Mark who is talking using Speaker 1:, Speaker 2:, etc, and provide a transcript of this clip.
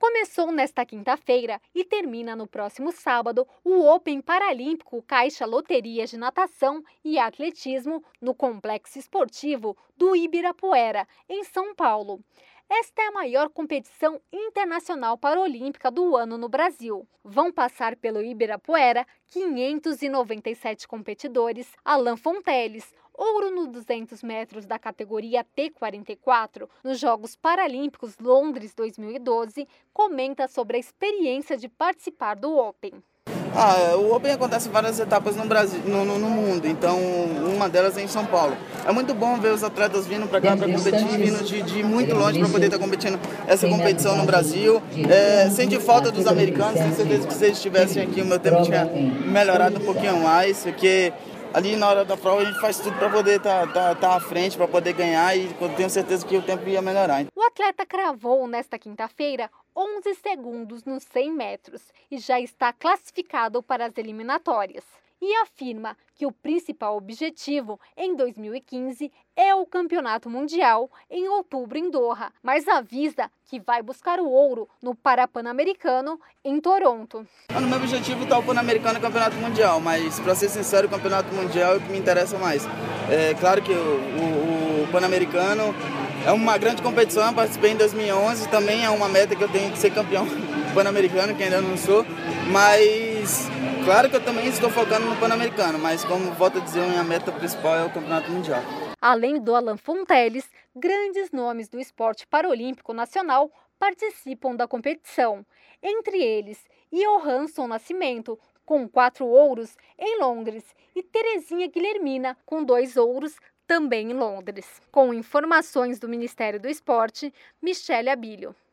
Speaker 1: Começou nesta quinta-feira e termina no próximo sábado o Open Paralímpico Caixa Loteria de Natação e Atletismo no Complexo Esportivo do Ibirapuera, em São Paulo. Esta é a maior competição internacional paralímpica do ano no Brasil. Vão passar pelo Ibirapuera 597 competidores. Alan Fonteles, ouro nos 200 metros da categoria T44 nos Jogos Paralímpicos Londres 2012, comenta sobre a experiência de participar do Open.
Speaker 2: O Open acontece em várias etapas no Brasil, no mundo, então uma delas é em São Paulo. É muito bom ver os atletas vindo para cá para competir, vindo de muito longe para poder estar competindo essa competição no Brasil. Senti falta dos americanos, tenho certeza que se eles estivessem aqui o meu tempo tinha melhorado um pouquinho mais, porque ali na hora da prova a gente faz tudo para poder estar à frente, para poder ganhar, e eu tenho certeza que o tempo ia melhorar.
Speaker 1: O atleta cravou nesta quinta-feira 11 segundos nos 100 metros e já está classificado para as eliminatórias. E afirma que o principal objetivo em 2015 é o Campeonato Mundial em outubro em Doha, mas avisa que vai buscar o ouro no Parapan-Americano em Toronto.
Speaker 2: No meu objetivo está o Pan-Americano e o Campeonato Mundial, mas para ser sincero, o Campeonato Mundial é o que me interessa mais. É claro que o Pan-Americano é uma grande competição, eu participei em 2011, também é uma meta que eu tenho de ser campeão pan-americano, que ainda não sou, mas claro que eu também estou focando no Pan-Americano, mas como volto a dizer, a minha meta principal é o Campeonato Mundial.
Speaker 1: Além do Alan Fonteles, grandes nomes do esporte paralímpico nacional participam da competição, entre eles Johansson Nascimento, com 4 ouros em Londres, e Terezinha Guilhermina, com 2 ouros também em Londres. Com informações do Ministério do Esporte, Michele Abílio.